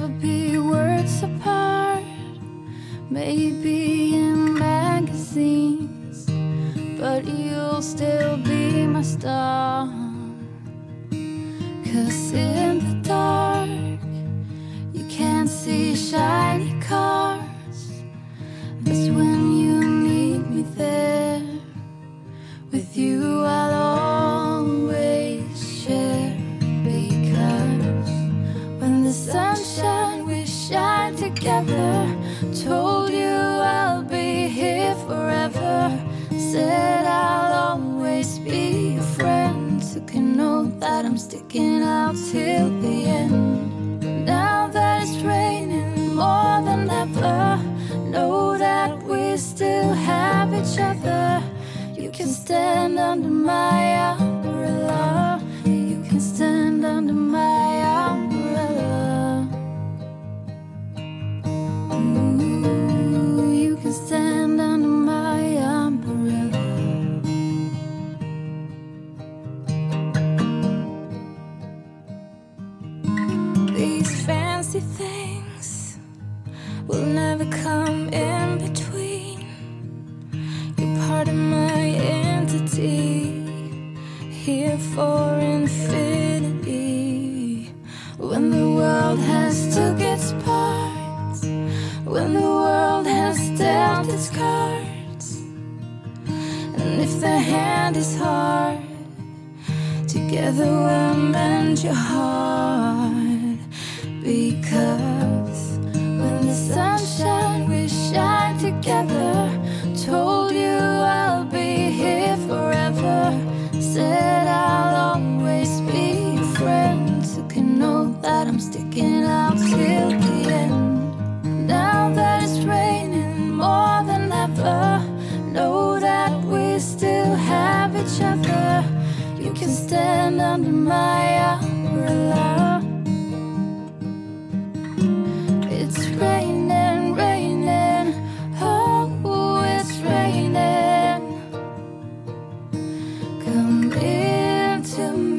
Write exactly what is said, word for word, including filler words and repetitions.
never be worlds apart, maybe in magazines, but you'll still be my star. 'Cause in the dark you can't see shiny cars. That's when you need me there. With you I'll always share. Because when the sunshine we shine together, told you I'll be here forever, said I'll always be your friend, so can know that I'm sticking out till the end. Now that it's raining more than ever, know that we still have each other. You can stand under my umbrella. You can stand under my umbrella. Ooh, you can stand under my umbrella. These fancy things will never come in between. You're part of my entity, here for infinity. When the world has took its parts, when the world has dealt its cards, and if the hand is hard, together we'll mend your heart. Because when the sunshine we shine together, told you I'll be here forever, said I'll always be your friend, so can know that I'm sticking out till the end. Now that it's raining more than ever, know that we still have each other. You can stand under my umbrella. It's raining, raining, oh, it's raining. Come into